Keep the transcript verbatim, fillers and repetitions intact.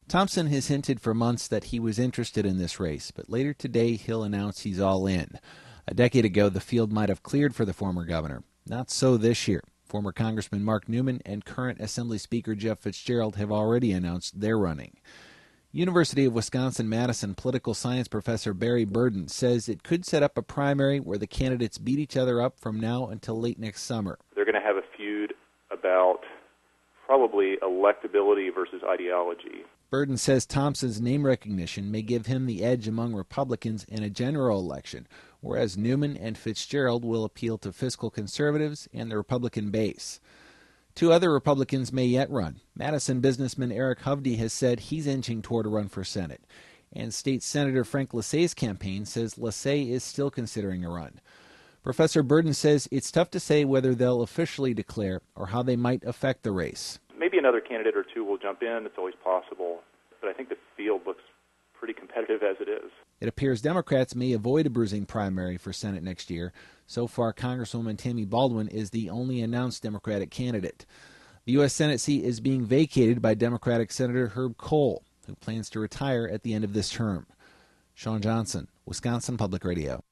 Thompson has hinted for months that he was interested in this race, but later today he'll announce he's all in. A decade ago, the field might have cleared for the former governor. Not so this year. Former Congressman Mark Newman and current Assembly Speaker Jeff Fitzgerald have already announced they're running. University of Wisconsin-Madison political science professor Barry Burden says it could set up a primary where the candidates beat each other up from now until late next summer. They're going to have a feud about probably electability versus ideology. Burden says Thompson's name recognition may give him the edge among Republicans in a general election, whereas Newman and Fitzgerald will appeal to fiscal conservatives and the Republican base. Two other Republicans may yet run. Madison businessman Eric Hovde has said he's inching toward a run for Senate, and State Senator Frank Lasay's campaign says Lasay is still considering a run. Professor Burden says it's tough to say whether they'll officially declare or how they might affect the race. Maybe another candidate or two will jump in. It's always possible. But I think the field looks pretty competitive as it is. It appears Democrats may avoid a bruising primary for Senate next year. So far, Congresswoman Tammy Baldwin is the only announced Democratic candidate. The U S Senate seat is being vacated by Democratic Senator Herb Kohl, who plans to retire at the end of this term. Sean Johnson, Wisconsin Public Radio.